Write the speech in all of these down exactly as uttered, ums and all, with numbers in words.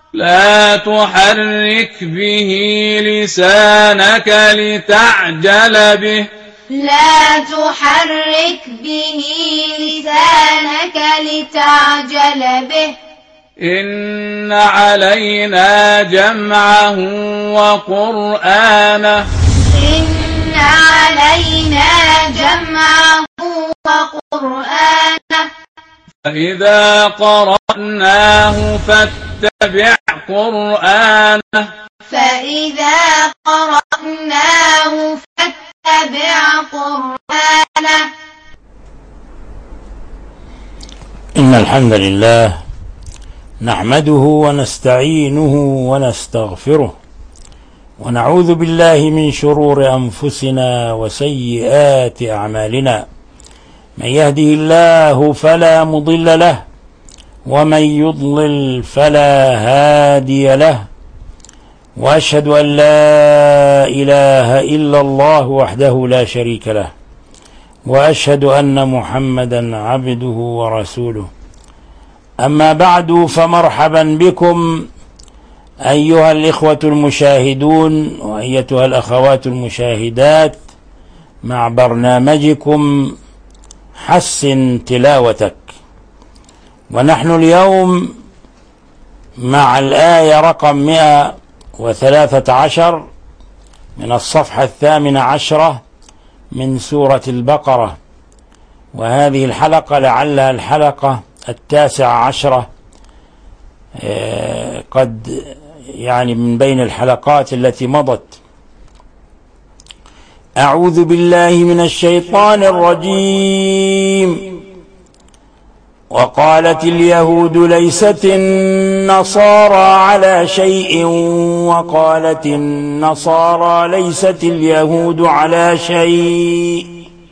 لا تحرك به لسانك لتعجل به لا تحرك به لسانك لتعجل به إن علينا جمعه وقرآنه إن علينا جمعه وقرآنه فإذا قرأناه فاتبع قرآنه فإذا قرأناه فاتبع قرآنه إن الحمد لله نحمده ونستعينه ونستغفره ونعوذ بالله من شرور أنفسنا وسيئات أعمالنا. من يهده الله فلا مضل له ومن يضلل فلا هادي له، وأشهد أن لا إله إلا الله وحده لا شريك له، وأشهد أن محمدا عبده ورسوله. أما بعد، فمرحبا بكم أيها الإخوة المشاهدون وأيتها الأخوات المشاهدات مع برنامجكم حسن تلاوتك. ونحن اليوم مع الآية رقم مئة وثلاثة عشر من الصفحة الثامنة عشرة من سورة البقرة، وهذه الحلقة لعلها الحلقة التاسعة عشرة قد يعني من بين الحلقات التي مضت. أعوذ بالله من الشيطان الرجيم. وقالت اليهود ليست النصارى على شيء وقالت النصارى ليست اليهود على شيء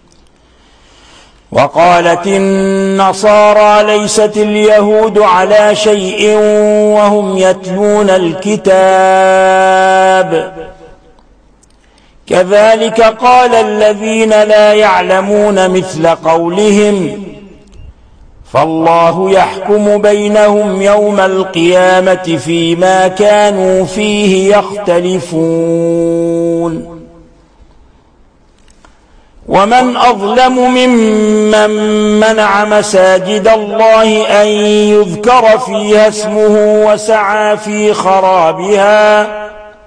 وقالت النصارى ليست اليهود على شيء وهم يتلون الكتاب كذلك قال الذين لا يعلمون مثل قولهم فالله يحكم بينهم يوم القيامة فيما كانوا فيه يختلفون. ومن أظلم ممن منع مساجد الله أن يذكر فيها اسمه وسعى في خرابها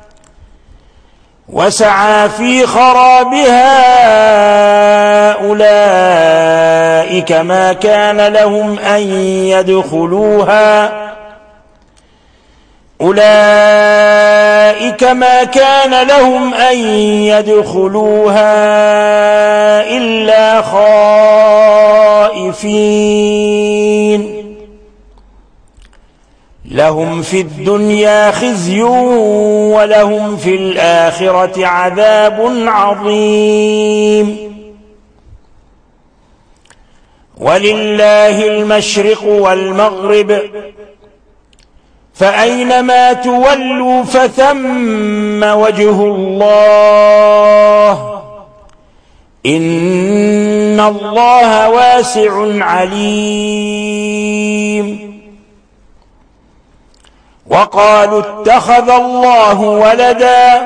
وسعى في خرابها أولئك ما كان لهم أن يدخلوها أولئك ما كان لهم أن يدخلوها إلا خائفين. لهم في الدنيا خزي ولهم في الآخرة عذاب عظيم. ولله المشرق والمغرب فأينما تولوا فثم وجه الله إن الله واسع عليم. وقالوا اتخذ الله ولدا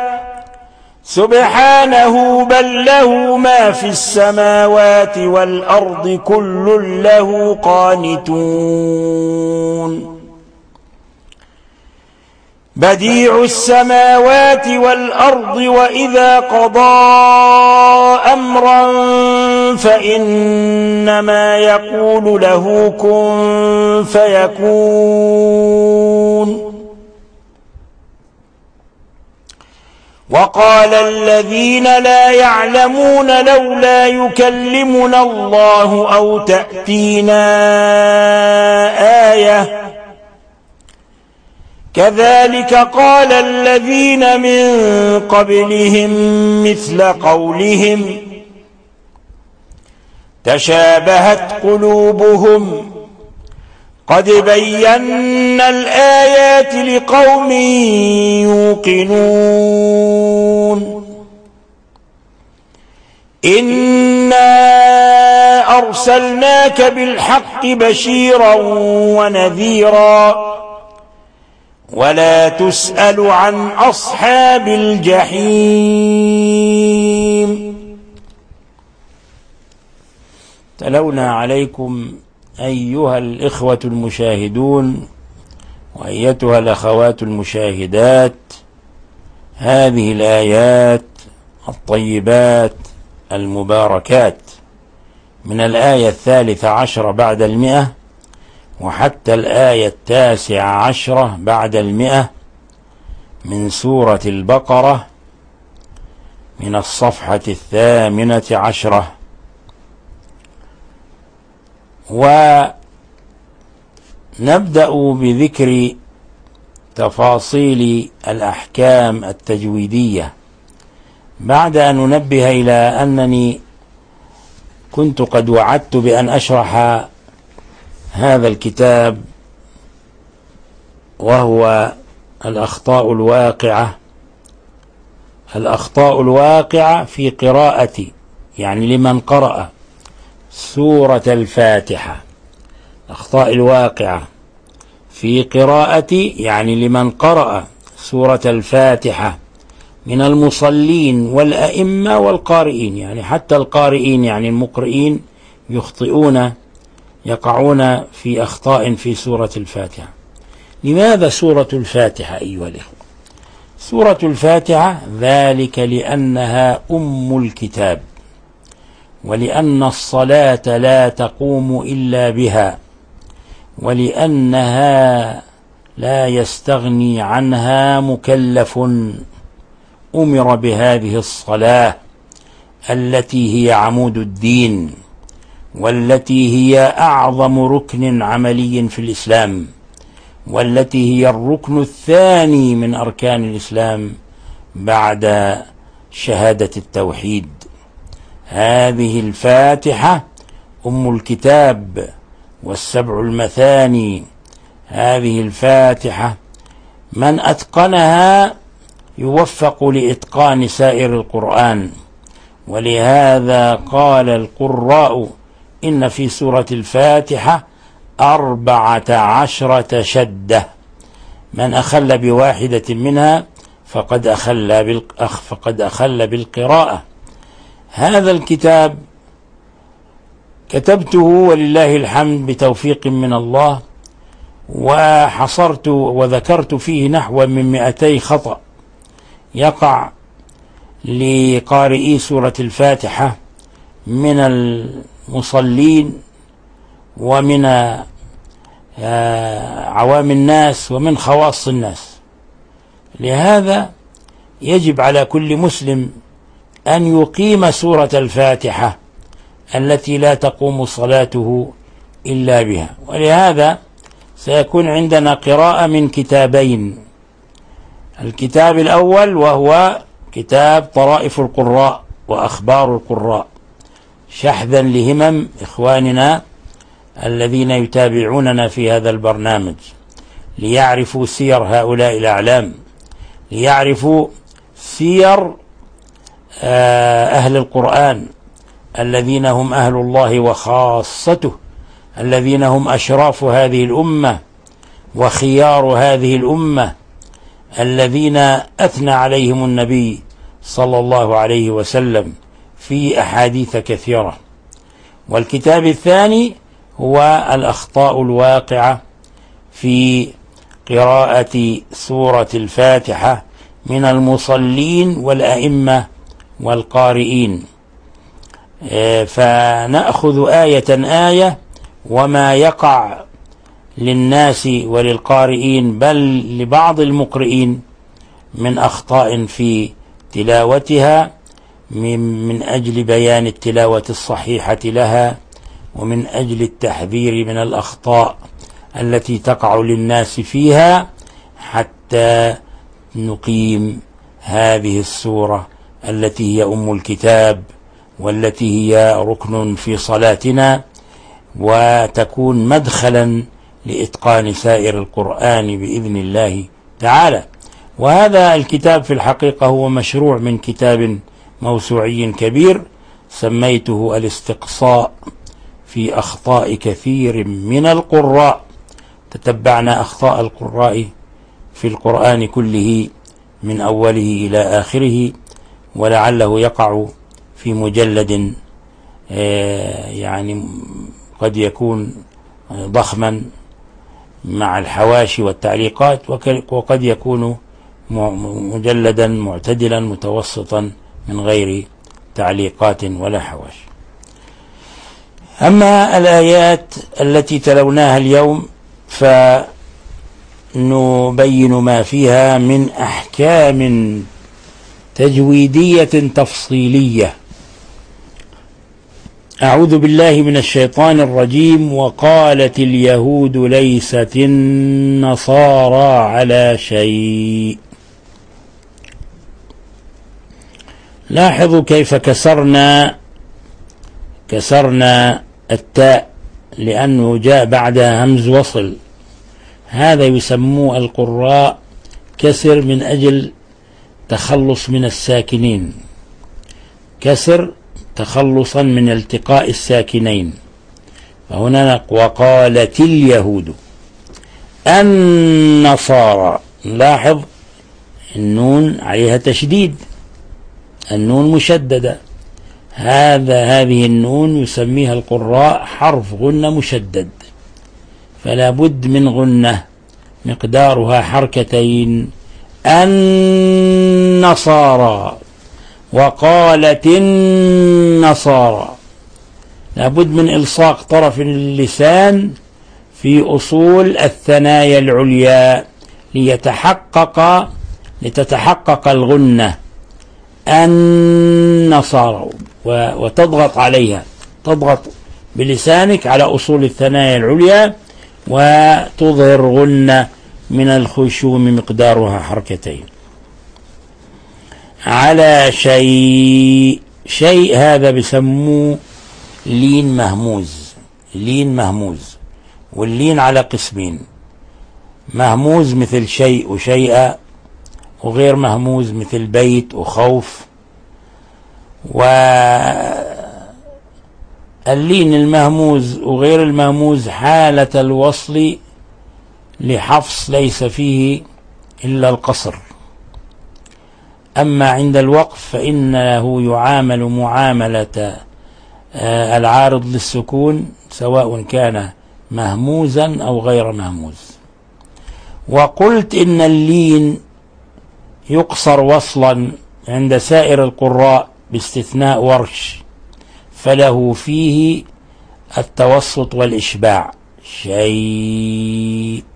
سبحانه بل له ما في السماوات والأرض كل له قانتون. بديع السماوات والأرض وإذا قضى أمرا فإنما يقول له كن فيكون. وقال الذين لا يعلمون لولا يكلمنا الله أو تأتينا آية كذلك قال الذين من قبلهم مثل قولهم تشابهت قلوبهم قد بينا الآيات لقوم يوقنون. إنا أرسلناك بالحق بشيرا ونذيرا ولا تسأل عن أصحاب الجحيم. تلونا عليكم أيها الإخوة المشاهدون وأيتها الأخوات المشاهدات هذه الآيات الطيبات المباركات من الآية الثالثة عشرة بعد المئة وحتى الآية التاسعة عشرة بعد المئة من سورة البقرة من الصفحة الثامنة عشرة. ونبدأ بذكر تفاصيل الأحكام التجويدية بعد أن ننبه إلى أنني كنت قد وعدت بأن أشرح هذا الكتاب وهو الأخطاء الواقعة الأخطاء الواقعة في قراءة، يعني لمن قرأ سورة الفاتحة، الأخطاء الواقعة في قراءة يعني لمن قرأ سورة الفاتحة من المصلين والأئمة والقارئين، يعني حتى القارئين يعني المقرئين يخطئون يقعون في أخطاء في سورة الفاتحة. لماذا سورة الفاتحة أيها الإخوة؟ سورة الفاتحة ذلك لأنها أم الكتاب، ولأن الصلاة لا تقوم إلا بها، ولأنها لا يستغني عنها مكلف أمر بهذه الصلاة التي هي عمود الدين، والتي هي أعظم ركن عملي في الإسلام، والتي هي الركن الثاني من أركان الإسلام بعد شهادة التوحيد. هذه الفاتحة أم الكتاب والسبع المثاني. هذه الفاتحة من أتقنها يوفق لإتقان سائر القرآن، ولهذا قال القراء إن في سورة الفاتحة أربعة عشرة شدة، من أخل بواحدة منها فقد أخل فقد أخل بالقراءة. هذا الكتاب كتبته ولله الحمد بتوفيق من الله، وحصرت وذكرت فيه نحو من مئتي خطأ يقع لقارئي سورة الفاتحة من المصلين ومن عوام الناس ومن خواص الناس. لهذا يجب على كل مسلم أن يقيم سورة الفاتحة التي لا تقوم صلاته إلا بها. ولهذا سيكون عندنا قراءة من كتابين: الكتاب الأول وهو كتاب طرائف القراء وأخبار القراء، شحذا لهمم إخواننا الذين يتابعوننا في هذا البرنامج ليعرفوا سير هؤلاء الأعلام، ليعرفوا سير أهل القرآن الذين هم أهل الله وخاصته، الذين هم أشراف هذه الأمة وخيار هذه الأمة، الذين أثنى عليهم النبي صلى الله عليه وسلم في أحاديث كثيرة. والكتاب الثاني هو الأخطاء الواقعة في قراءة سورة الفاتحة من المصلين والأئمة والقارئين. فنأخذ آية آية وما يقع للناس وللقارئين بل لبعض المقرئين من أخطاء في تلاوتها من أجل بيان التلاوة الصحيحة لها، ومن أجل التحذير من الأخطاء التي تقع للناس فيها، حتى نقيم هذه السورة التي هي أم الكتاب والتي هي ركن في صلاتنا، وتكون مدخلا لإتقان سائر القرآن بإذن الله تعالى. وهذا الكتاب في الحقيقة هو مشروع من كتاب موسوعي كبير سميته الاستقصاء في أخطاء كثير من القراء. تتبعنا أخطاء القراء في القرآن كله من أوله إلى آخره، ولعله يقع في مجلد يعني قد يكون ضخما مع الحواشي والتعليقات، وقد يكون مجلدا معتدلا متوسطا من غير تعليقات ولا حواشي. أما الآيات التي تلوناها اليوم فنبين ما فيها من أحكام تجويدية تفصيلية. أعوذ بالله من الشيطان الرجيم. وقالت اليهود ليست النصارى على شيء. لاحظوا كيف كسرنا كسرنا التاء لأنه جاء بعدها همز وصل. هذا يسموه القراء كسر من أجل تخلص من الساكنين، كسر تخلصا من التقاء الساكنين. فهنا وقالت اليهود النصارى، لاحظ النون عليها تشديد، النون مشددة. هذا هذه النون يسميها القراء حرف غنة مشدد، فلا بد من غنة مقدارها حركتين. النصارى، وقالت النصارى، لا بد من إلصاق طرف اللسان في أصول الثنايا العليا ليتحقق لتتحقق الغنة. النصارى، وتضغط عليها، تضغط بلسانك على أصول الثنايا العليا وتظهر غنة من الخشوم مقدارها حركتين. على شيء، شيء هذا بسموه لين مهموز، لين مهموز. واللين على قسمين: مهموز مثل شيء وشيئا، وغير مهموز مثل بيت وخوف. واللين المهموز وغير المهموز حالة الوصل لحفص ليس فيه إلا القصر. أما عند الوقف فإنه يعامل معاملة العارض للسكون سواء كان مهموزا أو غير مهموز. وقلت إن اللين يقصر وصلا عند سائر القراء باستثناء ورش، فله فيه التوسط والإشباع. شيء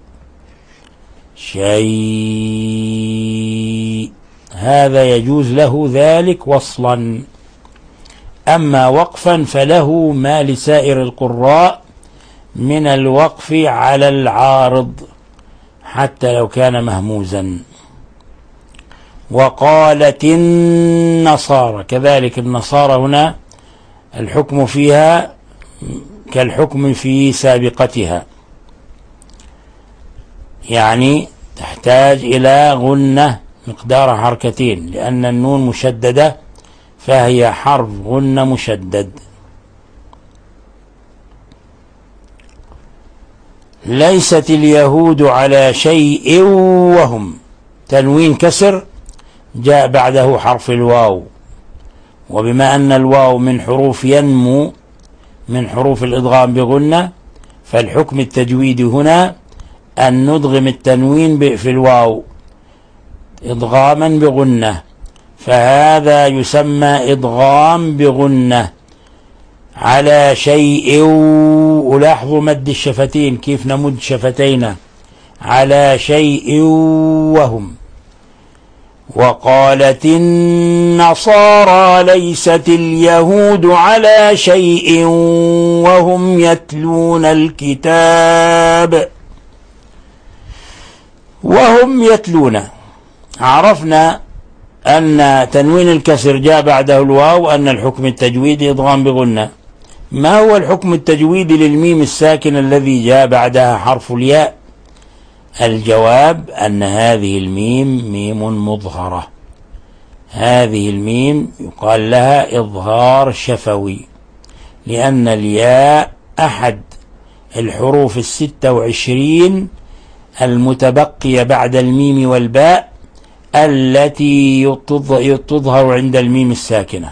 شيء هذا يجوز له ذلك وصلا. أما وقفا فله ما لسائر القراء من الوقف على العارض حتى لو كان مهموزا. وقالت النصارى، كذلك النصارى هنا الحكم فيها كالحكم في سابقتها، يعني تحتاج إلى غنة مقدار حركتين، لأن النون مشددة فهي حرف غنة مشدد. ليست اليهود على شيء وهم، تنوين كسر جاء بعده حرف الواو، وبما أن الواو من حروف ينمو من حروف الإدغام بغنة، فالحكم التجويدي هنا أن ندغم التنوين في الواو إدغاما بغنة، فهذا يسمى إدغام بغنة. على شيء، ولاحظوا مد الشفتين كيف نمد شفتينا، على شيء وهم. وقالت النصارى ليست اليهود على شيء وهم يتلون الكتاب. وهم يتلون، عرفنا أن تنوين الكسر جاء بعده الواو، أن الحكم التجويدي إدغام بغنة. ما هو الحكم التجويدي للميم الساكن الذي جاء بعدها حرف الياء؟ الجواب أن هذه الميم ميم مظهرة، هذه الميم يقال لها إظهار شفوي، لأن الياء أحد الحروف الستة وعشرين المتبقية بعد الميم والباء التي تظهر عند الميم الساكنة.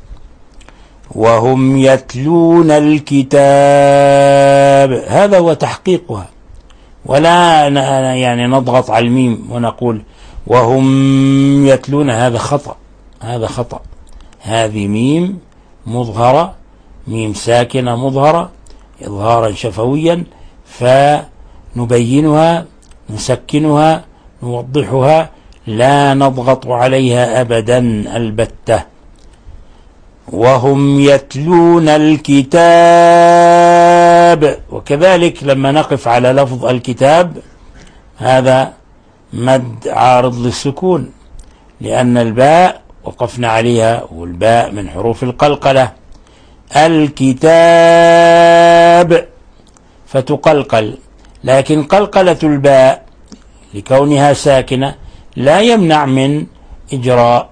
وهم يتلون الكتاب، هذا هو تحقيقها، ولا يعني نضغط على الميم ونقول وهم يتلون، هذا خطأ، هذا خطأ. هذه ميم مظهرة، ميم ساكنة مظهرة إظهارا شفويا، فنبينها نسكنها نوضحها، لا نضغط عليها أبدا البتة. وهم يتلون الكتاب. وكذلك لما نقف على لفظ الكتاب هذا مد عارض للسكون، لأن الباء وقفنا عليها، والباء من حروف القلقلة. الكتاب فتقلقل، لكن قلقلة الباء لكونها ساكنة لا يمنع من إجراء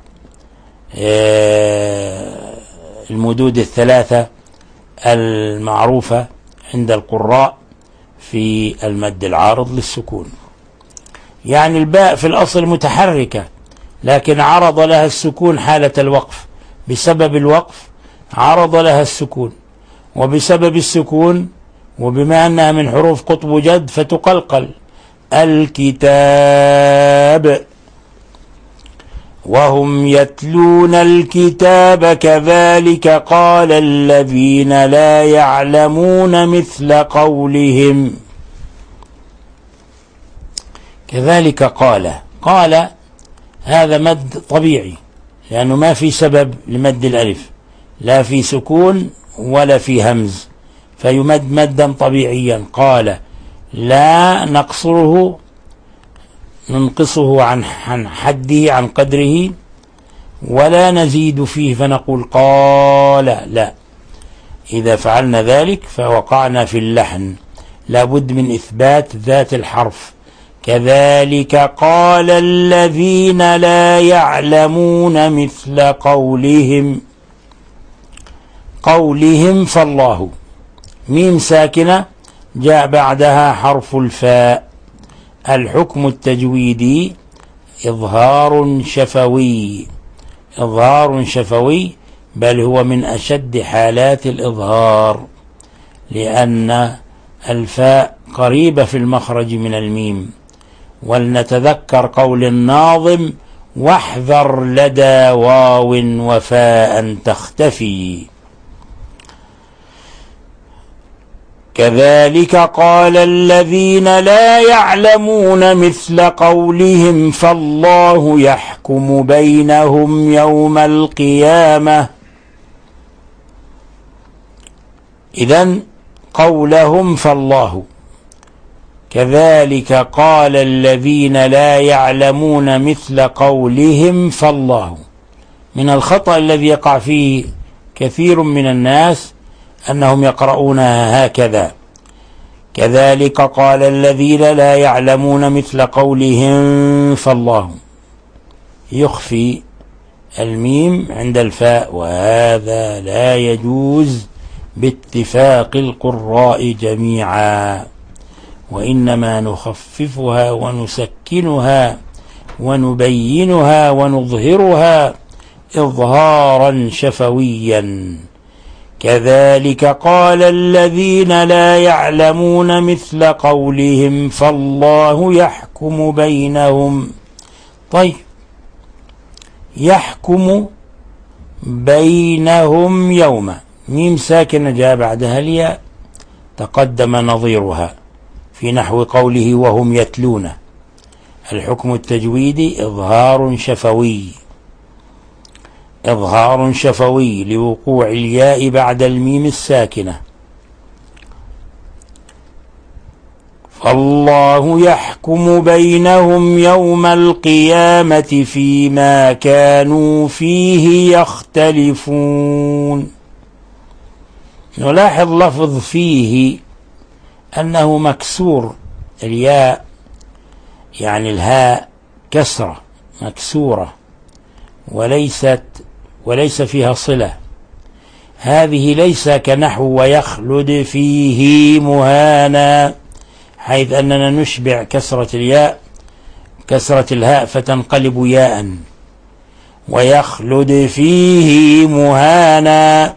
المدود الثلاثة المعروفة عند القراء في المد العارض للسكون. يعني الباء في الأصل متحركة، لكن عرض لها السكون حالة الوقف، بسبب الوقف عرض لها السكون، وبسبب السكون وبما أنها من حروف قطب جد فتقلقل. الكتاب. وهم يتلون الكتاب كذلك قال الذين لا يعلمون مثل قولهم. كذلك قال، قال هذا مد طبيعي، لأنه ما في سبب لمد الألف، لا في سكون ولا في همز، فيمد مدا طبيعيا. قال لا نقصره، ننقصه عن حده عن قدره، ولا نزيد فيه فنقول قال، لا. إذا فعلنا ذلك فوقعنا في اللحن، لابد من إثبات ذات الحرف. كذلك قال الذين لا يعلمون مثل قولهم. قولهم فالله، ميم ساكنة جاء بعدها حرف الفاء. الحكم التجويدي إظهار شفوي، إظهار شفوي، بل هو من أشد حالات الإظهار، لأن الفاء قريبة في المخرج من الميم. ولنتذكر قول الناظم: واحذر لدى واو وفاء تختفي. كذلك قال الذين لا يعلمون مثل قولهم فالله يحكم بينهم يوم القيامة. إذن قولهم فالله، كذلك قال الذين لا يعلمون مثل قولهم فالله. من الخطأ الذي يقع فيه كثير من الناس أنهم يقرؤونها هكذا: كذلك قال الذين لا يعلمون مثل قولهم فالله، يخفي الميم عند الفاء، وهذا لا يجوز باتفاق القراء جميعا، وإنما نخففها ونسكنها ونبينها ونظهرها إظهارا شفويا. كذلك قال الذين لا يعلمون مثل قولهم فالله يحكم بينهم. طيب، يحكم بينهم يوم، ميم ساكنة جاء بعدها الياء، تقدم نظيرها في نحو قوله وهم يتلون. الحكم التجويدي إظهار شفوي، إظهار شفوي لوقوع الياء بعد الميم الساكنة. فالله يحكم بينهم يوم القيامة فيما كانوا فيه يختلفون. نلاحظ لفظ فيه أنه مكسور، الياء يعني الهاء كسرة مكسورة، وليست وليس فيها صلة. هذه ليس كنحو ويخلد فيه مهانا، حيث أننا نشبع كسرة الياء كسرة الهاء فتنقلب ياء. ويخلد فيه مهانا.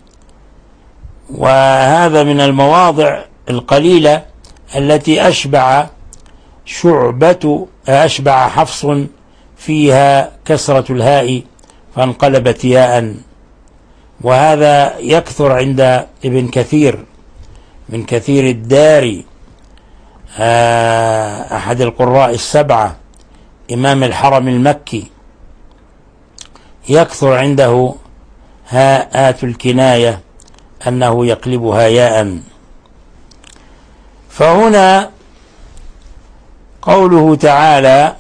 وهذا من المواضع القليلة التي أشبع شعبة أشبع حفص فيها كسرة الهاء فانقلبت ياء. وهذا يكثر عند ابن كثير من كثير الداري أحد القراء السبعة إمام الحرم المكي، يكثر عنده هاءات الكناية أنه يقلبها ياء. فهنا قوله تعالى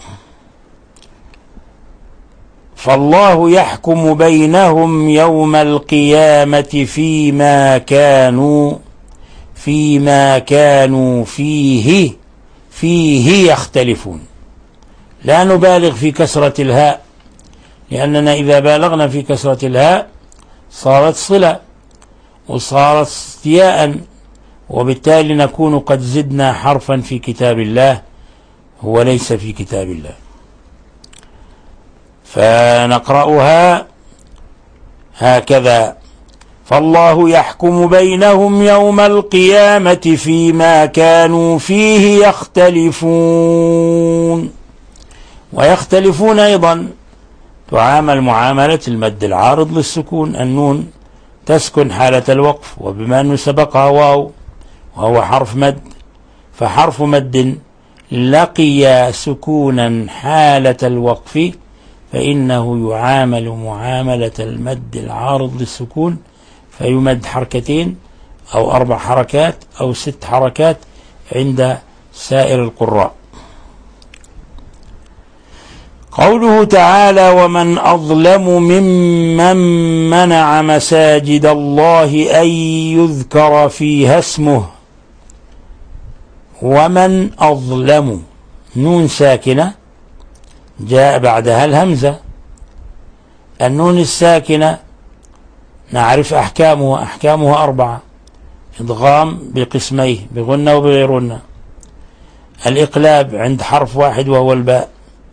فالله يحكم بينهم يوم القيامة فيما كانوا فيما كانوا فيه فيه يختلفون. لا نبالغ في كسرة الهاء، لأننا إذا بالغنا في كسرة الهاء صارت صلة وصارت استياء، وبالتالي نكون قد زدنا حرفا في كتاب الله هو ليس في كتاب الله. فنقرأها هكذا فالله يحكم بينهم يوم القيامة فيما كانوا فيه يختلفون. ويختلفون أيضا تعامل معاملة المد العارض للسكون، النون تسكن حالة الوقف، وبما أنه سبقها واو وهو حرف مد فحرف مد لقي سكونا حالة الوقف فإنه يعامل معاملة المد العارض للسكون، فيمد حركتين أو أربع حركات أو ست حركات عند سائر القراء. قوله تعالى ومن أظلم ممن منع مساجد الله أن يذكر فيها اسمه. ومن أظلم نون ساكنة جاء بعدها الهمزة. النون الساكنة نعرف أحكامها أحكامها أربعة: إدغام بقسميه بغنة وبغير غنة، الإقلاب عند حرف واحد وهو الباء،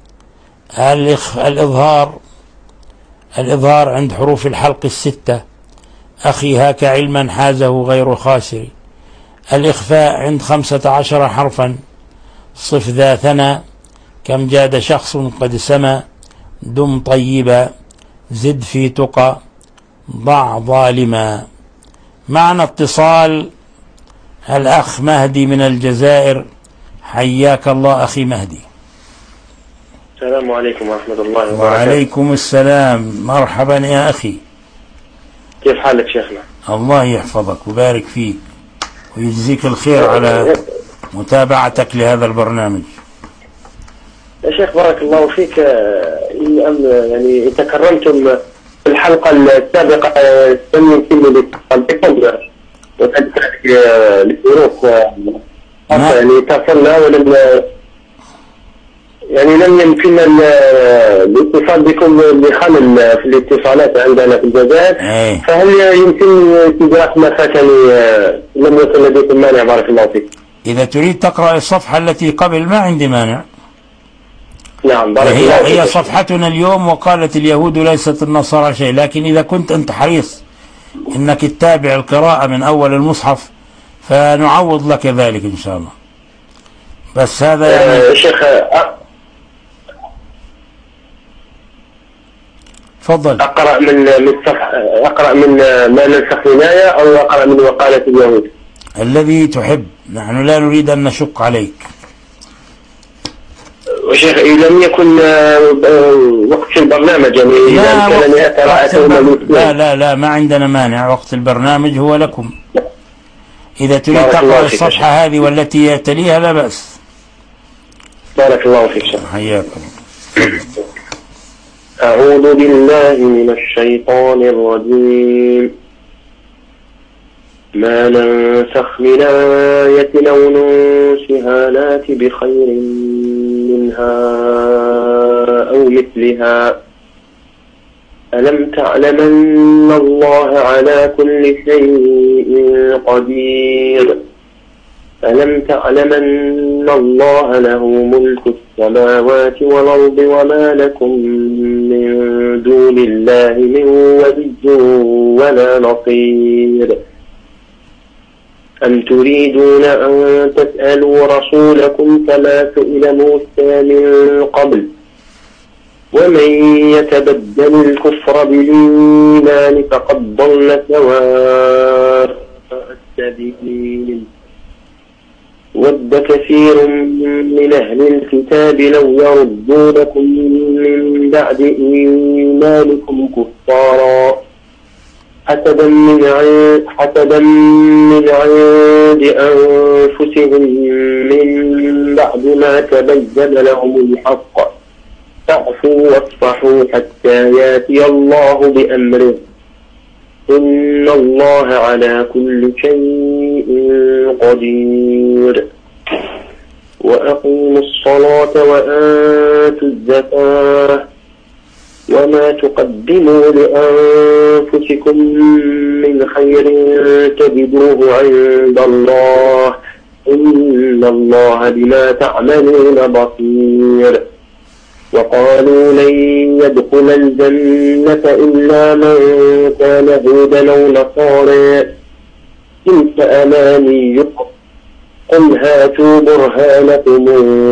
الإظهار الإظهار عند حروف الحلق الستة أخي هاك علما حازه غير خاسر، الإخفاء عند خمسة عشر حرفا صف ذا ثنى كم جاد شخص قد سما دم طيبا زد في تقى ضع ظالما. معنى اتصال الأخ مهدي من الجزائر، حياك الله أخي مهدي. السلام عليكم ورحمة الله وبركاته. وعليكم السلام، مرحبا يا أخي، كيف حالك شيخنا؟ الله يحفظك ويبارك فيك ويجزيك الخير على متابعتك لهذا البرنامج. يا شيخ بارك الله فيك، يعني تكرمتم في الحلقة السابقة سمي كل الاتصال بكم وكذلك للظروف يعني اتصلنا ولم يعني لم يمكننا الاتصال بكم لخلل في الاتصالات عندنا في الجزائر. أيه. فهل يمكن استدراك ما فاتني لم يكن لديكم مانع؟ بارك الله فيك. إذا تريد تقرأ الصفحة التي قبل ما عندي مانع. نعم بارك هي الله فيك. هي صفحتنا اليوم وقالت اليهود ليست النصارى شيء، لكن إذا كنت أنت حريص إنك تتابع القراءة من أول المصحف فنعوض لك ذلك إن شاء الله. بس هذا يعني آه شيخ تفضل. أقرأ من من صفحة أقرأ من ما ننسخ ولاية أو أقرأ من وقالة اليهود؟ الذي تحب، نحن لا نريد أن نشق عليك. وشيخ لم يكن وقت في البرنامج يعني لا, إذا كان أتراءى لا لا لا ما عندنا مانع، وقت البرنامج هو لكم. إذا تريد تقرأ الصفحة هذه والتي تليها لا بأس. بارك الله فيك شيخ. حياكم. أعوذ بالله من الشيطان الرجيم. ما ننسخ من آية أو ننسها نأت بخير منها أو مثلها ألم تعلم أن الله على كل شيء قدير ألم تعلم أن الله له ملك السماوات والأرض وما لكم من دون الله من ولي ولا نصير أم تريدون أن تسألوا رسولكم كما سئل موسى من قبل ومن يتبدل الكفر بالإيمان فقد ضل سواء السبيل ود كثير من أهل الكتاب لو يردونكم من بعد إيمانكم كفارا حسدا من عند حسدا من عند أنفسهم من بعد ما تبين لهم الحق فاعفوا واصفحوا حتى ياتي الله بأمره إن الله على كل شيء قدير وأقيموا الصلاة وآتوا الزكاة وما تقدموا لأنفسكم من خير تجدوه عند الله إن الله بما تعملون بصير وقالوا لن يدخل الجنة إلا من كان هودا أو نصارى تلك أمانيكم قل هاتوا برهانكم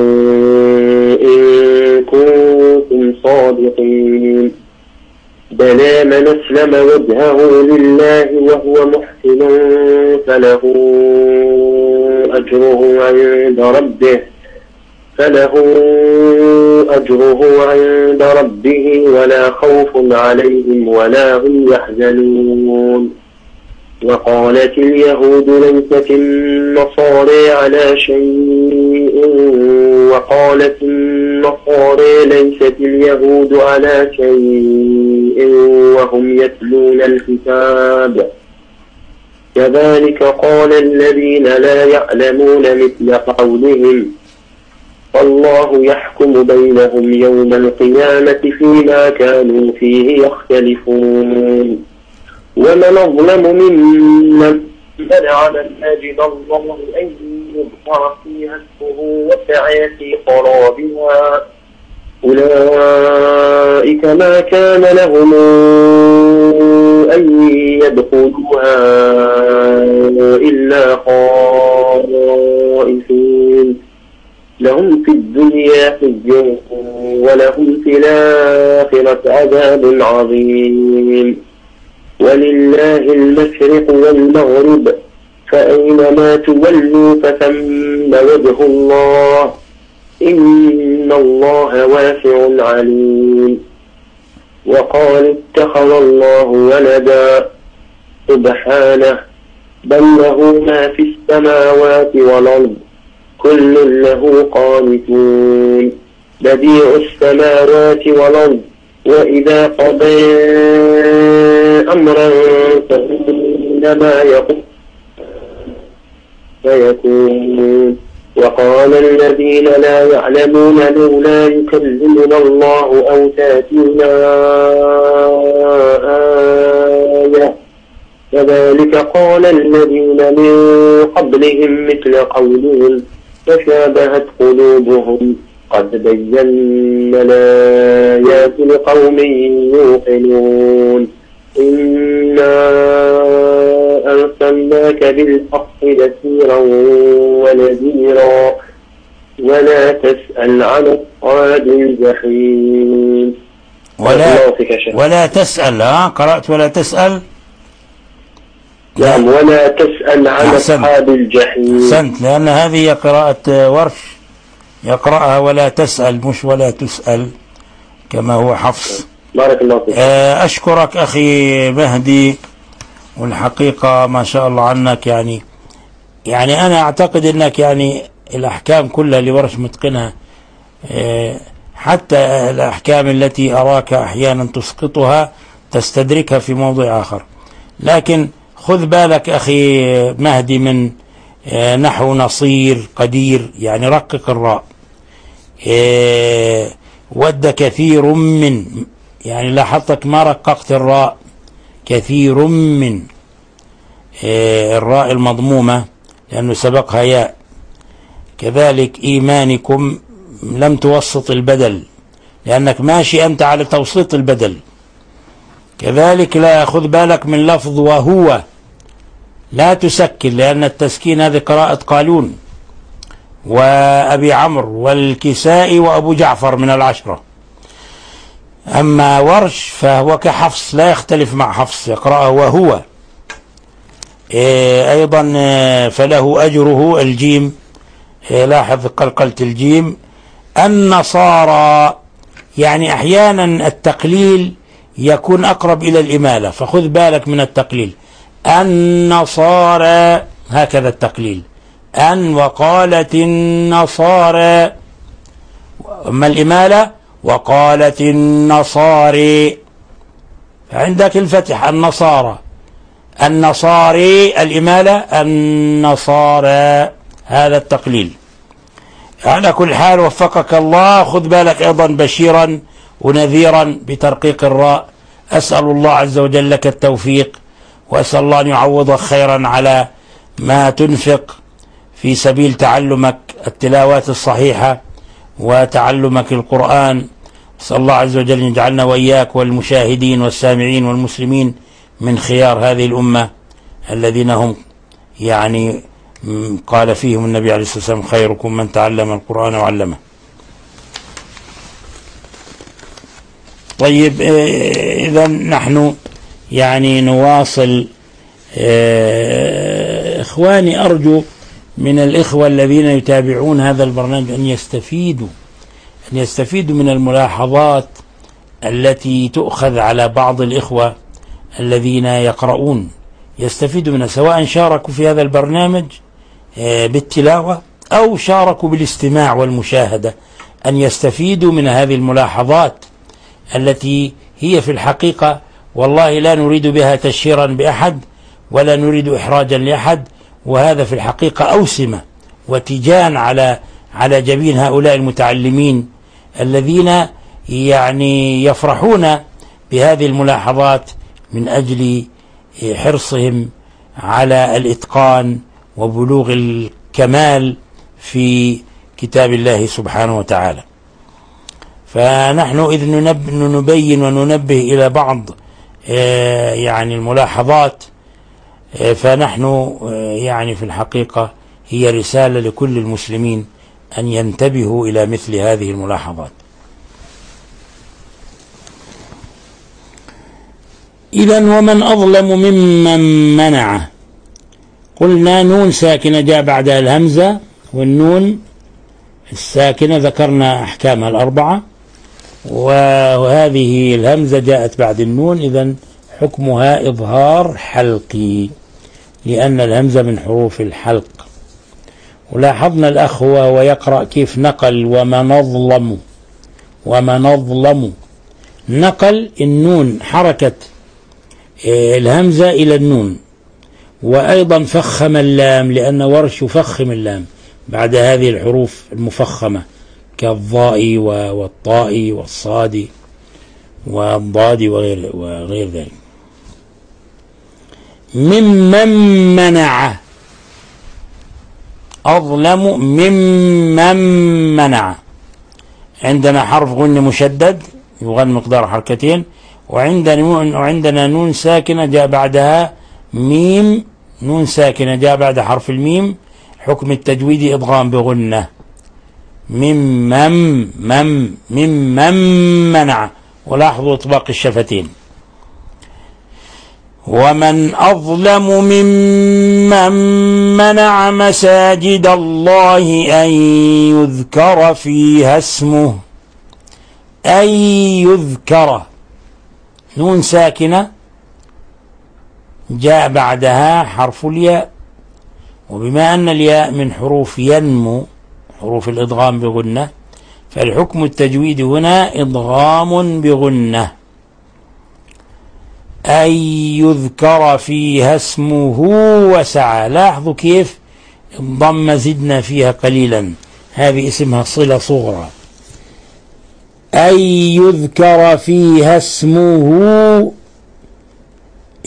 إن كنتم صادقين بلى من أسلم وجهه لله وهو محسن فله أجره عند ربه فله أجره عند ربه ولا خوف عليهم ولا هم يحزنون وقالت اليهود ليست النصارى على شيء وقالت النصارى ليست اليهود على شيء وهم يتلون الكتاب كذلك قال الذين لا يعلمون مثل قولهم والله يحكم بينهم يوم القيامة فيما كانوا فيه يختلفون ومن أظلم ممن منع مساجد الله أن يذكر فيها اسمه وسعى في خرابها أولئك ما كان لهم أن يدخلوها إلا خائفين لهم في الدنيا خزي ولهم في الآخرة عذاب عظيم ولله المشرق والمغرب فأينما تولوا فثم وجه الله إن الله واسع عليم وقال اتخذ الله ولدا سبحانه بل له ما في السماوات والأرض كل له قانتون بديع السماوات والأرض وإذا قضى أمرا فإنما يقول فيكون وقال الذين لا يعلمون لولا يكلمنا الله أو تأتينا آية كذلك قال الذين من قبلهم مثل قولهم تشابهت قلوبهم قد بينا الآيات لقوم يوقنون إنا أرسلناك بالحق بشيرا ونذيرا ولا تسأل عن أصحاب الجحيم ولا ولا تسأل. ها قرأت ولا تسأل. نعم ولا تسأل عن أصحاب الجحيم. أحسنت لأن هذه قراءة ورش يقرأها ولا تسأل مش ولا تسأل كما هو حفص. بارك الله فيك. أشكرك أخي مهدي والحقيقة ما شاء الله عنك يعني يعني أنا أعتقد أنك يعني الأحكام كلها لورش متقنها حتى الأحكام التي أراك أحيانا تسقطها تستدركها في موضوع آخر لكن خذ بالك أخي مهدي من نحو نصير قدير يعني رقق الراء ود كثير من يعني لاحظتك ما رققت الراء كثير من الراء المضمومة لأنه سبقها ياء كذلك إيمانكم لم توسط البدل لأنك ماشي أنت على توسيط البدل. كذلك لا خذ بالك من لفظ وهو، لا تسكن، لأن التسكين هذه قراءة قالون وأبي عمرو والكسائي وأبو جعفر من العشرة. أما ورش فهو كحفص لا يختلف مع حفص، يقرأه وهو. أيضا فله أجره الجيم، لاحظ قلقلة الجيم. النصارى يعني أحيانا التقليل يكون أقرب إلى الإمالة، فخذ بالك من التقليل. النصارى هكذا التقليل، أن وقالت النصارى. أما الإمالة وقالت النصاري، فعندك الفتح النصارى، النصاري الإمالة النصارى، هذا التقليل. على كل حال وفقك الله. خذ بالك أيضا بشيرا ونذيرا بترقيق الراء. أسأل الله عز وجل لك التوفيق، وأسأل الله أن يعوضك خيرا على ما تنفق في سبيل تعلمك التلاوات الصحيحة وتعلمك القرآن. أسأل الله عز وجل أن يجعلنا وإياك والمشاهدين والسامعين والمسلمين من خيار هذه الأمة الذين هم يعني قال فيهم النبي عليه الصلاة والسلام خيركم من تعلم القرآن وعلمه. طيب إذا نحن يعني نواصل. إخواني أرجو من الإخوة الذين يتابعون هذا البرنامج أن يستفيدوا أن يستفيدوا من الملاحظات التي تؤخذ على بعض الإخوة الذين يقرؤون، يستفيدوا منها سواء شاركوا في هذا البرنامج بالتلاوة أو شاركوا بالاستماع والمشاهدة، أن يستفيدوا من هذه الملاحظات التي هي في الحقيقة والله لا نريد بها تشهيرا بأحد ولا نريد إحراجا لأحد، وهذا في الحقيقة أوسمة وتيجان على على جبين هؤلاء المتعلمين الذين يعني يفرحون بهذه الملاحظات من أجل حرصهم على الإتقان وبلوغ الكمال في كتاب الله سبحانه وتعالى. فنحن إذ نبين وننبه إلى بعض يعني الملاحظات، فنحن يعني في الحقيقة هي رسالة لكل المسلمين أن ينتبهوا إلى مثل هذه الملاحظات. إذن ومن أظلم ممن منع، قلنا نون ساكنة جاء بعدها الهمزة، والنون الساكنة ذكرنا أحكامها الأربعة، وهذه الهمزة جاءت بعد النون، إذن حكمها إظهار حلقي لأن الهمزة من حروف الحلق. ولاحظنا الأخ وهو يقرأ كيف نقل ومن أظلم ومن أظلم، نقل النون حركة الهمزة إلى النون، وأيضا فخم اللام لأن ورش يفخم اللام بعد هذه الحروف المفخمة كالضاء والطاء والصاد والضاد وغير, وغير ذلك. ممن منع، أظلم ممن منع، عندنا حرف غن مشدد يغن مقدار حركتين، وعندنا وعندنا نون ساكنة جاء بعدها ميم، نون ساكنة جاء بعد حرف الميم، حكم التجويد إضغام بغنة. ممن مم ممن منع، ولاحظوا إطباق الشفتين. ومن أظلم ممن منع مساجد الله أن يذكر فيها اسمه، أن يذكر، نون ساكنة جاء بعدها حرف الياء، وبما أن الياء من حروف ينمو حروف الإضغام بغنة، فالحكم التجويد هنا إضغام بغنة. أن يذكر فيها اسمه وسعى، لاحظوا كيف الضمة زدنا فيها قليلا، هذه اسمها صلة صغرى. أن يذكر فيها اسمه،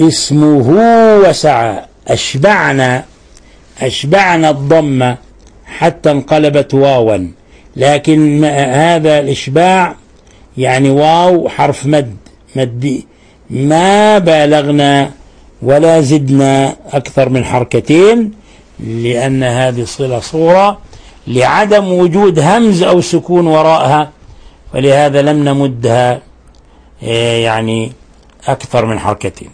اسمه وسعى، أشبعنا أشبعنا الضمة حتى انقلبت واوا، لكن هذا الإشباع يعني واو حرف مد مد، ما بالغنا ولا زدنا أكثر من حركتين، لأن هذه صلة صورة لعدم وجود همز أو سكون وراءها، ولهذا لم نمدها يعني أكثر من حركتين.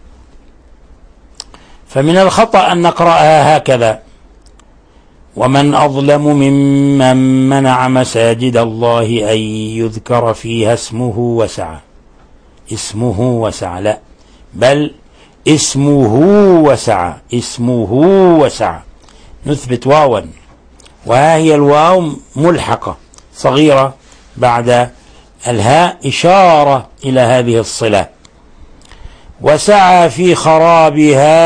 فمن الخطأ أن نقرأها هكذا: ومن أظلم ممن منع مساجد الله أن يذكر فيها اسمه وسعى. اسمه وسعى، لا، بل اسمه وسعى، اسمه وسعى، نثبت واوا، وها هي الواو ملحقة صغيرة بعد الهاء إشارة إلى هذه الصلة. وسعى في خرابها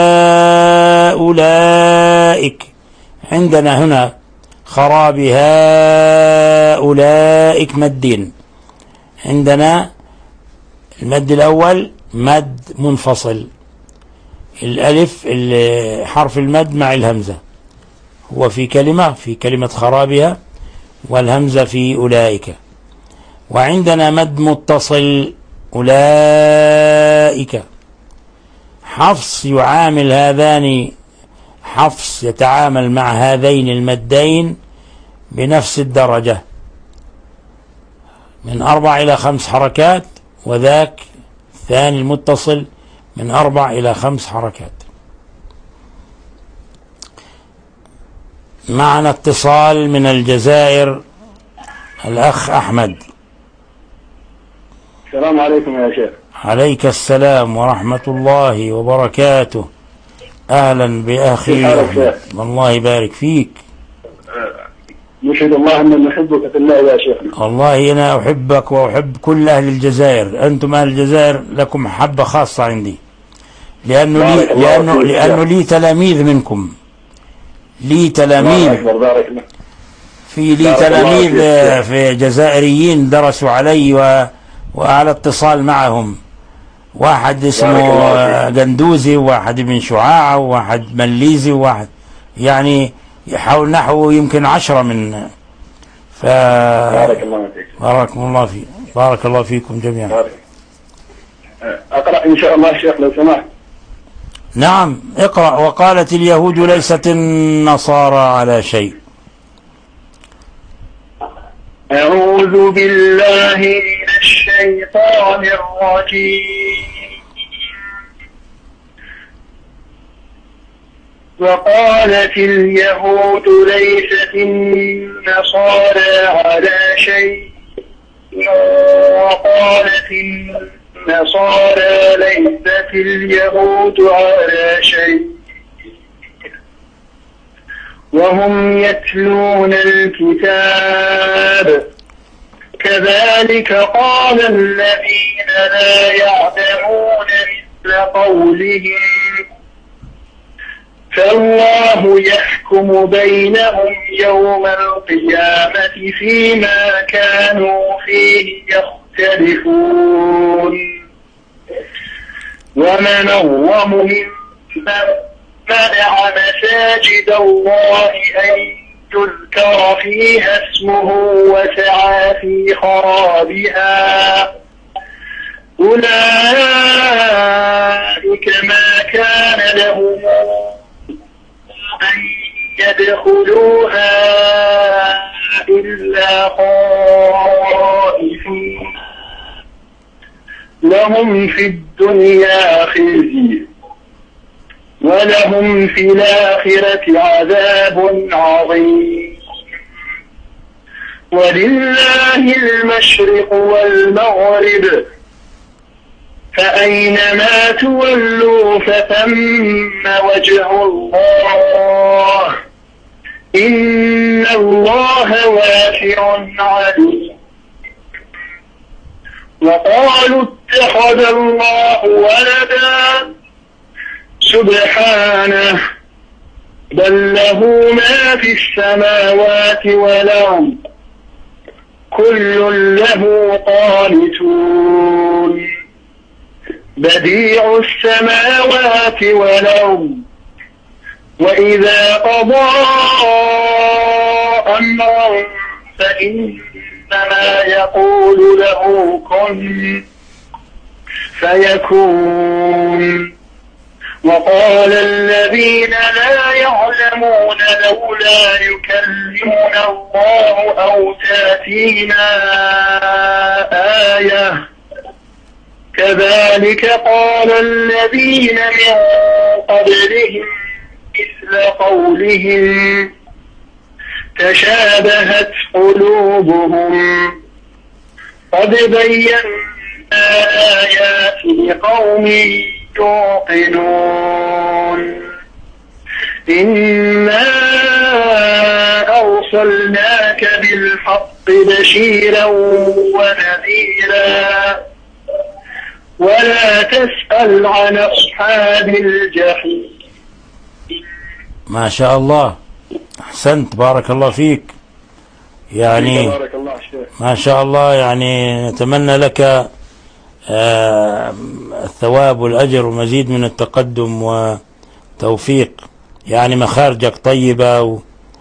أولئك، عندنا هنا خرابها أولئك مدين، عندنا المد الأول مد منفصل، الألف حرف المد مع الهمزة، هو في كلمة في كلمة خرابها، والهمزة في أولئك. وعندنا مد متصل أولئك. حفص يعامل هذان، حفص يتعامل مع هذين المدين بنفس الدرجة، من أربع إلى خمس حركات، وذاك الثاني المتصل من أربع إلى خمس حركات. معنا اتصال من الجزائر، الأخ أحمد. السلام عليكم يا شيخ. عليك السلام ورحمة الله وبركاته. أهلا بأخي أحمد، الله يبارك فيك. يشهد الله أن نحبك في الله يا شيخ. والله أنا أحبك وأحب كل أهل الجزائر، أنتم أهل الجزائر لكم محبة خاصة عندي، لأنه لي لأنه لأنه لي تلاميذ منكم، لي تلاميذ في لي تلاميذ في جزائريين درسوا علي و وعلى اتصال معهم، واحد اسمه قندوزي، وواحد من شعاع، وواحد مليزي، وواحد يعني يحاول نحو يمكن عشرة من ف بارك الله فيك. بارك الله فيك، بارك الله فيكم جميعا. بارك. أقرأ إن شاء الله شيخ لو سمحت. نعم اقرأ. وقالت اليهود ليست النصارى على شيء. أعوذ بالله من الشيطان الرجيم. وقالت اليهود ليست النصارى على شيء، وقالت النصارى ليست اليهود على شيء، وهم يتلون الكتاب. كذلك قال الذين لا يعلمون مثل قولهم، فالله يحكم بينهم يوم القيامة فيما كانوا فيه يختلفون. ومن أظلم ممن منع مساجد الله أن يذكر فيها اسمه وسعى في خرابها، أولئك ما كان لهم أن يدخلوها إلا خائفين، لهم في الدنيا خزي ولهم في الآخرة عذاب عظيم. ولله المشرق والمغرب، فأينما تولوا فثم وجه الله، إن الله واسع عليم. وقالوا اتخذ الله ولدا، سبحانه، بل له ما في السماوات والأرض، كل له قانتون. بديع السماوات والأرض، وإذا قضى أمرا فإنما يقول له كن فيكون. وقال الذين لا يعلمون لولا يكلمنا الله أو تأتينا آية كذلك قال الذين من قبلهم مثل قولهم تشابهت قلوبهم قد بينا الآيات لقوم يوقنون. إنا أرسلناك بالحق بشيرا ونذيرا ولا تسأل عن أصحاب الجحيم. ما شاء الله، أحسنت، بارك الله فيك. يعني بارك الله شيخ. ما شاء الله، يعني نتمنى لك آه الثواب والأجر ومزيد من التقدم وتوفيق. يعني مخارجك طيبة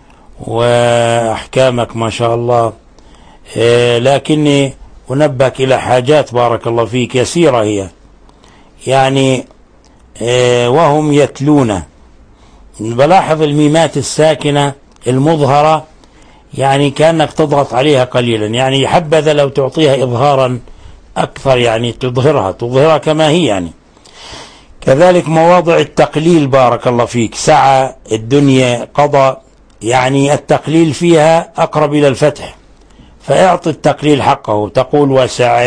وأحكامك ما شاء الله، آه لكني أنبهك إلى حاجات بارك الله فيك يسيرة هي. يعني آه وهم يتلون، بلاحظ الميمات الساكنة المظهرة يعني كأنك تضغط عليها قليلا، يعني حبذا لو تعطيها إظهارا أكثر، يعني تظهرها تظهرها كما هي. يعني كذلك مواضع التقليل بارك الله فيك، سعى، الدنيا، قضى، يعني التقليل فيها أقرب إلى الفتح، فاعطي التقليل حقه، تقول وسع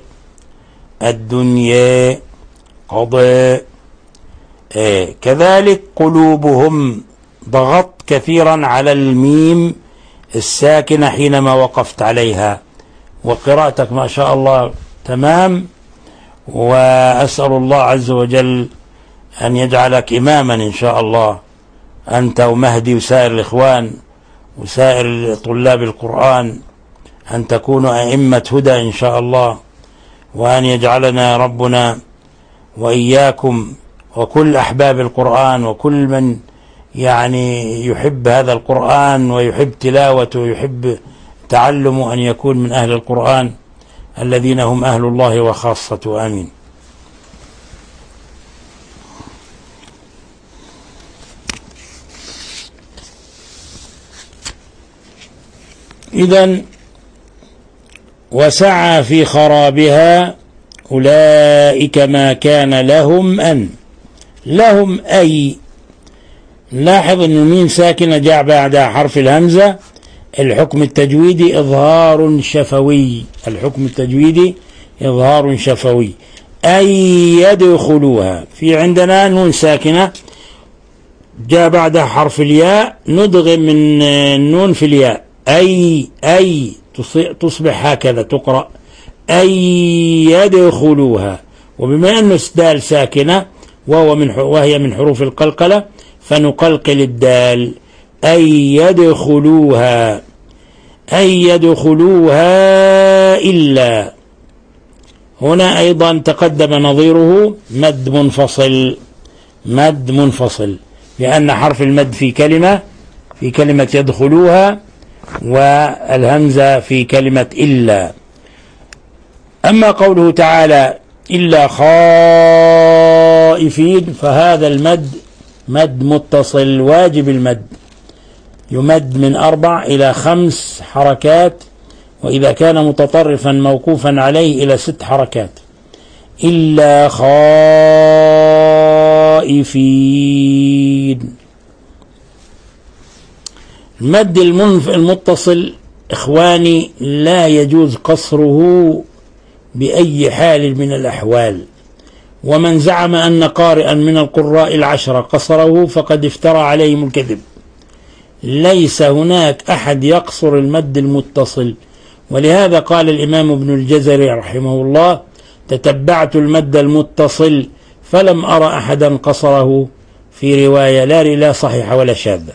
الدنيا قضى. إيه كذلك قلوبهم، ضغطت كثيرا على الميم الساكنة حينما وقفت عليها، وقراءتك ما شاء الله تمام، وأسأل الله عز وجل أن يجعلك إماما إن شاء الله، أنت ومهدي وسائر الإخوان وسائر طلاب القرآن، أن تكونوا أئمة هدى إن شاء الله، وأن يجعلنا ربنا وإياكم وكل أحباب القرآن وكل من يعني يحب هذا القرآن ويحب تلاوته ويحب تعلمه أن يكون من أهل القرآن الذين هم أهل الله وخاصته. آمين. إذن وسعى في خرابها أولئك ما كان لهم أن، لهم أي، لاحظ أن الميم ساكنة جاء بعدها حرف الهمزة. الحكم التجويدي إظهار شفوي، الحكم التجويدي إظهار شفوي، أي يدخلوها. في عندنا نون ساكنة جاء بعدها حرف الياء، ندغم من النون في الياء، أي أي تصبح هكذا تقرأ أي يدخلوها، وبما أن الدال ساكنة وهو من وهي من حروف القلقلة فنقلقل الدال، أي يدخلوها، أي يدخلوها إلا. هنا أيضا تقدم نظيره مد منفصل، مد منفصل، لأن حرف المد في كلمة في كلمة يدخلوها، والهمزة في كلمة إلا. أما قوله تعالى إلا خائفين، فهذا المد مد متصل واجب المد، يمد من أربع إلى خمس حركات، وإذا كان متطرفا موقوفا عليه إلى ست حركات. إلا خائفين. المد المتصل إخواني لا يجوز قصره بأي حال من الأحوال، ومن زعم أن قارئا من القراء العشرة قصره فقد افترى عليهم الكذب. ليس هناك أحد يقصر المد المتصل، ولهذا قال الإمام ابن الجزري رحمه الله: تتبعت المد المتصل فلم أرى أحدا قصره في رواية لا لا صحيحة ولا شاذة.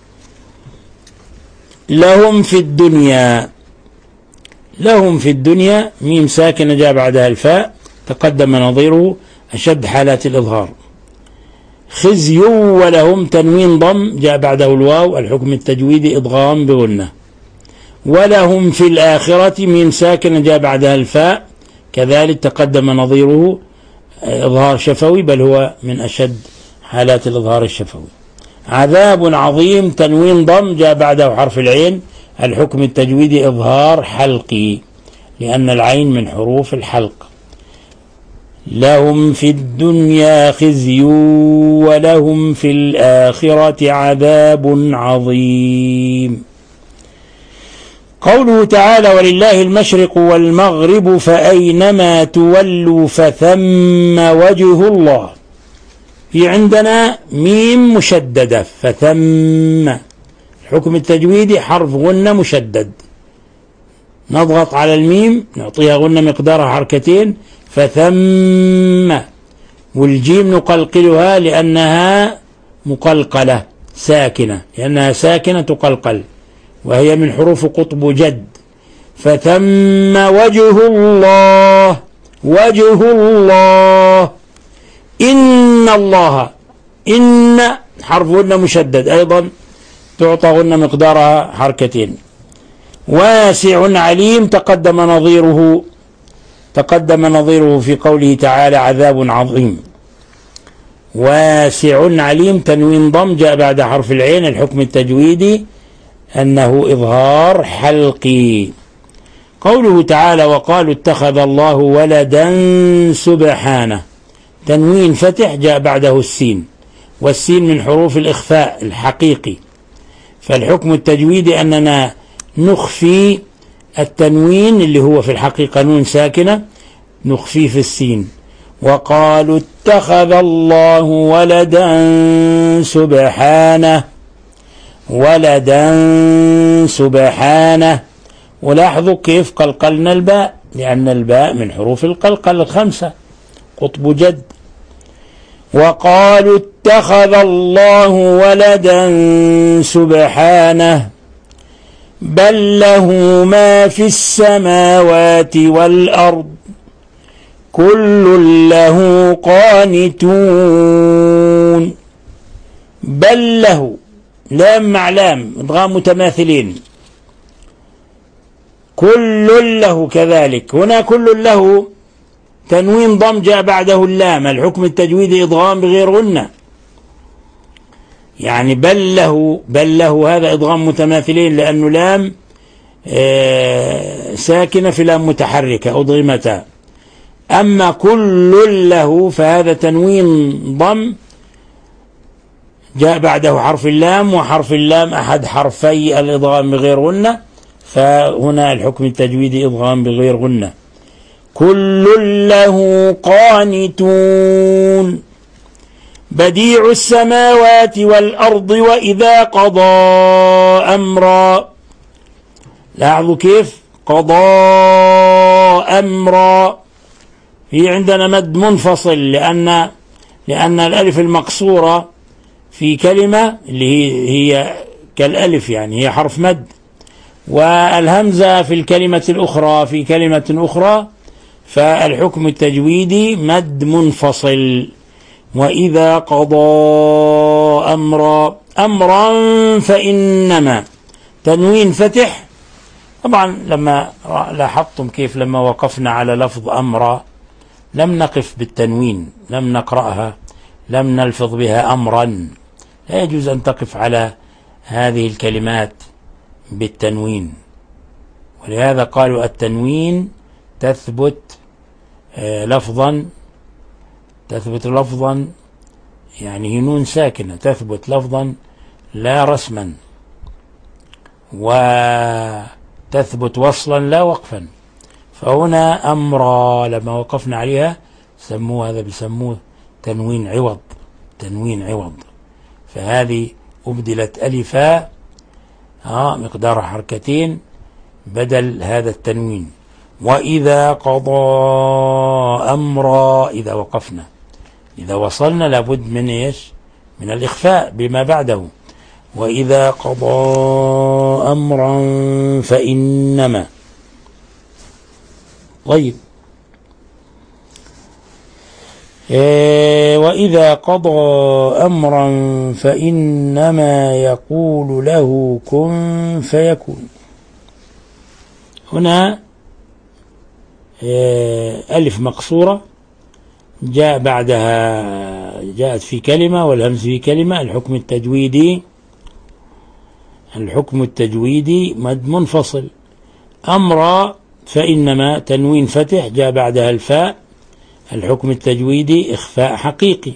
لهم في الدنيا، لهم في الدنيا ميم ساكنة جاء بعدها الفاء، تقدم نظيره أشد حالات الإظهار. خزي ولهم تنوين ضم جاء بعده الواو، الحكم التجويدي إضغام بغنة. ولهم في الآخرة ميم ساكنة جاء بعدها الفاء، كذلك تقدم نظيره إظهار شفوي، بل هو من أشد حالات الإظهار الشفوي. عذاب عظيم تنوين ضم جاء بعده حرف العين، الحكم التجويدي إظهار حلقي لأن العين من حروف الحلق. لهم في الدنيا خزي ولهم في الآخرة عذاب عظيم. قوله تعالى ولله المشرق والمغرب فأينما تولوا فثم وجه الله، في عندنا ميم مشددة فثم، الحكم التجويدي حرف غنة مشدد، نضغط على الميم نعطيها غنة مقدارها حركتين فثم، والجيم نقلقلها لأنها مقلقلة ساكنة، لأنها ساكنة تقلقل وهي من حروف قطب جد. فثم وجه الله، وجه الله، إن الله، إن حرف غنة مشدد أيضا تعطى غنة مقدارها حركتين. واسع عليم تقدم نظيره، تقدم نظيره في قوله تعالى عذاب عظيم. واسع عليم تنوين ضم جاء بعد حرف العين، الحكم التجويدي أنه إظهار حلقي. قوله تعالى وقالوا اتخذ الله ولدا سبحانه، تنوين فتح جاء بعده السين، والسين من حروف الإخفاء الحقيقي، فالحكم التجويدي أننا نخفي التنوين اللي هو في الحقيقة نون ساكنة، نخفيه في السين. وقالوا اتخذ الله ولدا سبحانه، ولدا سبحانه. ولاحظوا كيف قلقلنا الباء، لأن الباء من حروف القلقل الخمسة قطب جد. وقالوا اتخذ الله ولدا سبحانه بل له ما في السماوات والأرض كل له قانتون. بل له لام مع لام ادغام متماثلين، كل له كذلك، هنا كل له تنوين ضم جاء بعده اللام، الحكم التجويدي إضغام بغير غنة، يعني بل له، بل له هذا إضغام متماثلين لأنه لام ساكنة في لام متحركة أضغمتا. أما كل له فهذا تنوين ضم جاء بعده حرف اللام، وحرف اللام أحد حرفي الإضغام بغير غنة، فهنا الحكم التجويدي إضغام بغير غنة. كل له قانتون بديع السماوات والأرض وإذا قضى أمرا. لاحظوا كيف قضى أمرا، في عندنا مد منفصل لأن لأن الألف المقصورة في كلمة اللي هي, هي كالألف يعني هي حرف مد، والهمزة في الكلمة الأخرى في كلمة أخرى، فالحكم التجويدي مد منفصل. وإذا قضى أمرا، أمرا فإنما تنوين فتح. طبعا لما لاحظتم كيف لما وقفنا على لفظ أمرا لم نقف بالتنوين، لم نقرأها، لم نلفظ بها أمرا، لا يجوز أن تقف على هذه الكلمات بالتنوين، ولهذا قالوا التنوين تثبت لفظا، تثبت لفظا يعني نون ساكنة تثبت لفظا لا رسما، وتثبت وصلا لا وقفا. فهنا أمرا لما وقفنا عليها سموه هذا بيسموه تنوين عوض، تنوين عوض، فهذه أبدلت ألفا ها مقدار حركتين بدل هذا التنوين. وإذا قضى أمرا، إذا وقفنا، إذا وصلنا لابد من إيش؟ من الإخفاء بما بعده. وإذا قضى أمرا فإنما. إيه وإذا قضى أمرا فإنما يقول له كن فيكون. هنا إيه ألف مقصورة جاء بعدها جاءت في كلمة والهمز في كلمة. الحكم التجويدي الحكم التجويدي مد منفصل. أمر فإنما تنوين فتح جاء بعدها الفاء. الحكم التجويدي إخفاء حقيقي.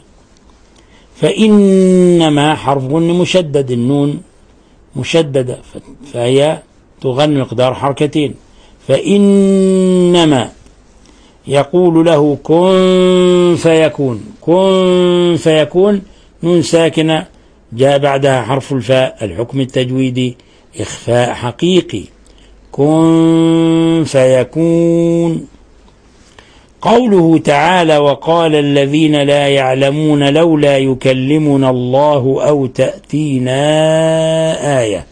فإنما حرف غن مشدد، النون مشددة فهي تغن مقدار حركتين. فإنما يقول له كن فيكون. كن فيكون نون ساكنة جاء بعدها حرف الفاء. الحكم التجويدي إخفاء حقيقي. كن فيكون. قوله تعالى وقال الذين لا يعلمون لولا يكلمنا الله أو تأتينا آية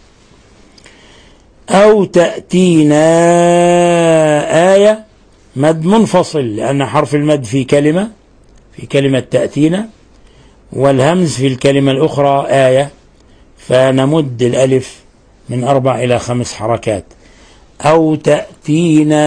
أو تأتينا آية مد منفصل لأن حرف المد في كلمة في كلمة تأتينا والهمز في الكلمة الأخرى آية، فنمد الألف من أربع إلى خمس حركات. أو تأتينا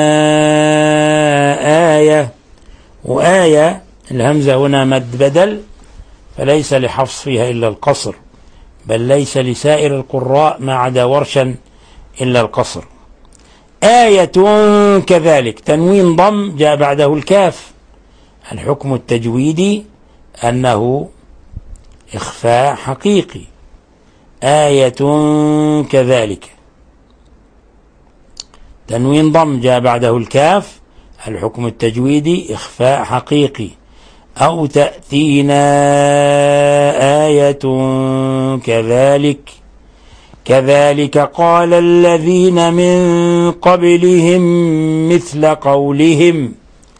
آية، وآية الهمزة هنا مد بدل فليس لحفص فيها إلا القصر، بل ليس لسائر القراء ما عدا ورشا إلا القصر. آية كذلك تنوين ضم جاء بعده الكاف. الحكم التجويدي أنه إخفاء حقيقي. آية كذلك تنوين ضم جاء بعده الكاف. الحكم التجويدي إخفاء حقيقي. أو تأتينا آية كذلك كذلك قال الذين من قبلهم مثل قولهم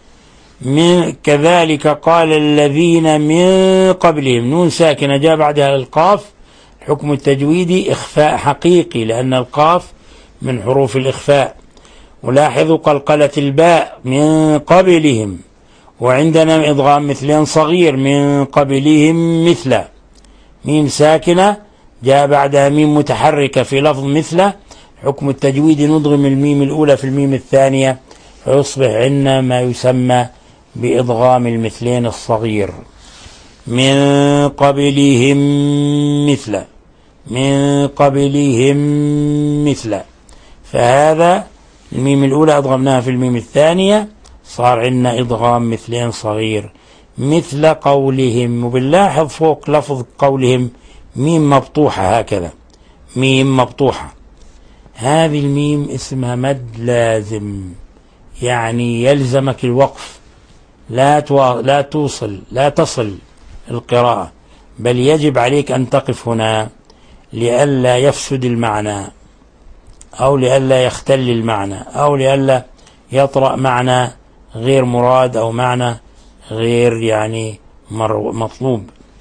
من كذلك قال الذين من قبلهم نون ساكنة جاء بعدها القاف. الحكم التجويدي إخفاء حقيقي لأن القاف من حروف الإخفاء. ولاحظوا قلقلة الباء من قبلهم، وعندنا إضغام مثلين صغير من قبلهم مثل. ميم ساكنة جاء بعدها ميم متحركة في لفظ مثل. حكم التجويد نضغم الميم الأولى في الميم الثانية فيصبح عندنا ما يسمى بإضغام المثلين الصغير. من قبلهم مثل من قبلهم مثل، فهذا الميم الأولى أضغمناها في الميم الثانية صار عندنا إضغام مثلين صغير مثل قولهم. وبنلاحظ فوق لفظ قولهم ميم مبطوحة هكذا، ميم مبطوحة. هذه الميم اسمها مد لازم، يعني يلزمك الوقف، لا تو... لا توصل لا تصل القراءة، بل يجب عليك أن تقف هنا لئلا يفسد المعنى أو لئلا يختل المعنى أو لئلا يطرأ معنى غير مراد أو معنى غير يعني مطلوب.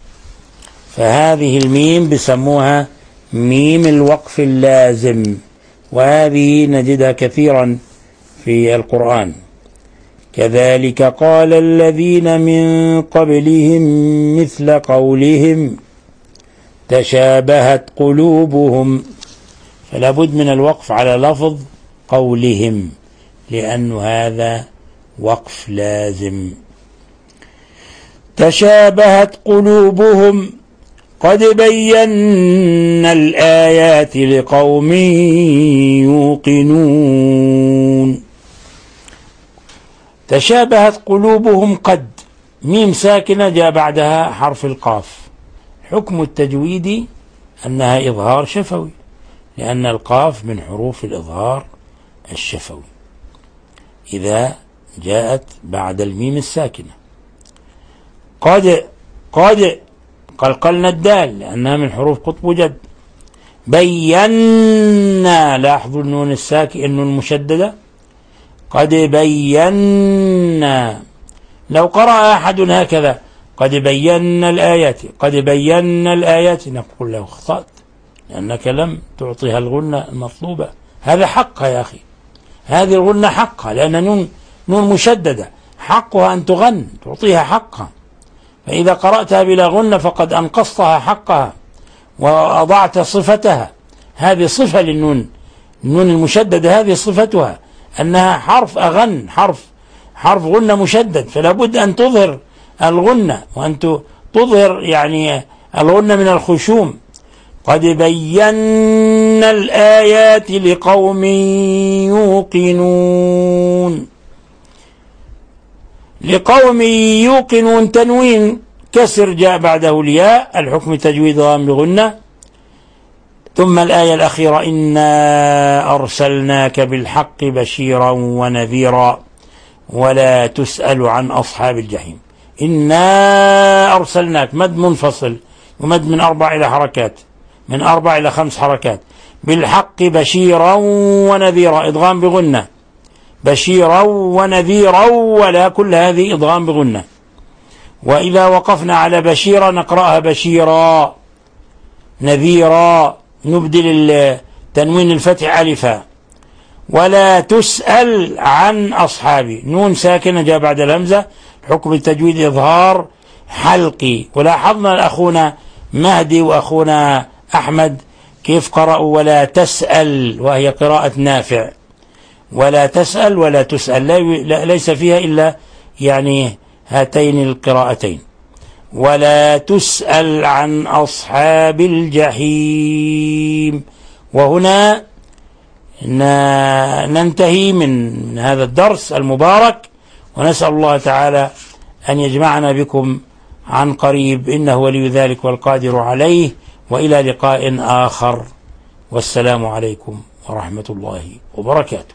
فهذه الميم بسموها ميم الوقف اللازم، وهذه نجدها كثيرا في القرآن. كذلك قال الذين من قبلهم مثل قولهم تشابهت قلوبهم، فلا بد من الوقف على لفظ قولهم لأن هذا وقف لازم. تشابهت قلوبهم قد بينا الآيات لقوم يوقنون. تشابهت قلوبهم قد ميم ساكنة جاء بعدها حرف القاف. حكم التجويدي أنها إظهار شفوي لأن القاف من حروف الإظهار الشفوي إذا جاءت بعد الميم الساكنة. قد قد قلقلنا الدال لأنها من حروف قطب جد. بينا، لاحظوا النون الساكنة النون المشددة قد بينا. لو قرأ أحد هكذا قد بينا الآيات قد بينا الآيات نقول له أخطأت لأنك لم تعطيها الغنة المطلوبة. هذا حقها يا أخي، هذه الغنة حقها لأن نون نون مشددة حقها أن تغن، تعطيها حقها. فإذا قرأتها بلا غنة فقد أنقصتها حقها وأضعت صفتها. هذه صفة للنون، النون المشددة هذه صفتها أنها حرف أغن، حرف حرف غنة مشدد، فلا بد أن تظهر الغنة وأن تظهر يعني الغنة من الخشوم. قد بينا الآيات لقوم يوقنون. لقوم يوقنون تنوين كسر جاء بعده الياء، الحكم التجويد ضام بغنة. ثم الآية الأخيرة إنا أرسلناك بالحق بشيرا ونذيرا ولا تسأل عن أصحاب الجحيم. إنا أرسلناك مد منفصل ومد من أربع إلى حركات، من أربع إلى خمس حركات. بالحق بشيرا ونذيرا إدغام بغنة، بشيرا ونذيرا ولا كل هذه إدغام بغنة. وإذا وقفنا على بشيرا نقرأها بشيرا، نذيرا نبدل تنوين الفتح ألفا. ولا تسأل عن أصحابي، نون ساكنة جاء بعد الهمزة، حكم التجويد إظهار حلقي. ولاحظنا أخونا مهدي وأخونا أحمد كيف قرأوا ولا تسأل، وهي قراءة نافع. ولا تسأل ولا تسأل ليس فيها إلا يعني هاتين القراءتين. ولا تسأل عن أصحاب الجحيم. وهنا ننتهي من هذا الدرس المبارك، ونسأل الله تعالى أن يجمعنا بكم عن قريب، إنه ولي ذلك والقادر عليه. وإلى لقاء آخر، والسلام عليكم ورحمة الله وبركاته.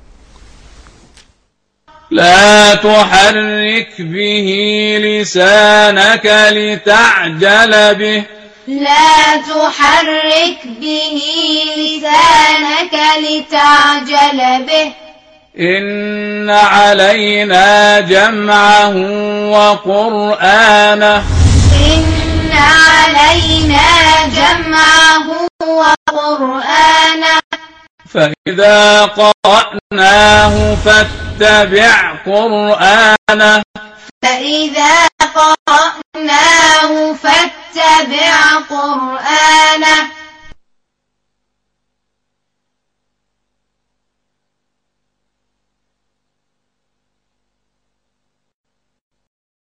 لا تحرك به لسانك لتعجل به. لا تحرك به لسانك لتعجل به. إن علينا جمعه وقرآنه. إن علينا جمعه وقرآنه. فإذا قرأناه فاتبع قرآنه. فإذا قرأناه فاتبع قرآنه.